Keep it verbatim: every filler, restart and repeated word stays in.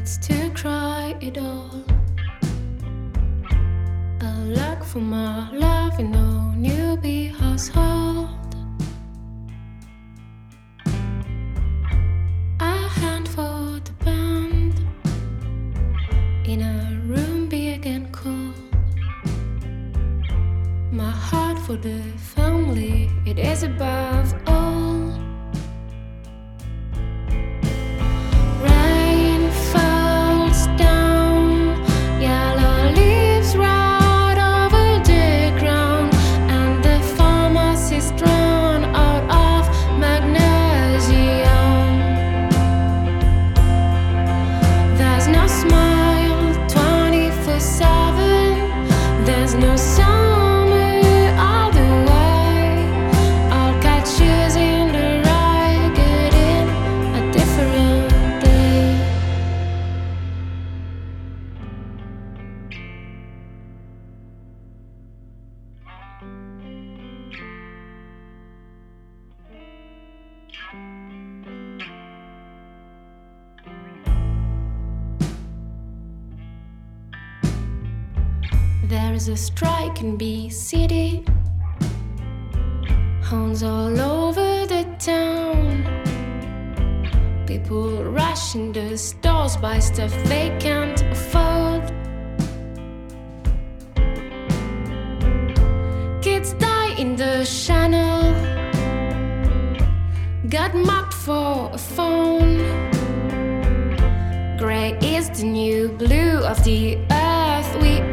needs to cry it all. A lack for my love in no newbie household. A hand for the band in a room big and cold. My heart for the family, it is above all. Rain falls down, yellow leaves rot over the ground, and the pharmacist drawn out of magnesium. There's no smile twenty-four seven, there's no sun. There is a strike in B City, horns all over the town. People rush in the stores, buy stuff they can't afford. Kids die in the channel, got mocked for a phone. Grey is the new blue of the earth we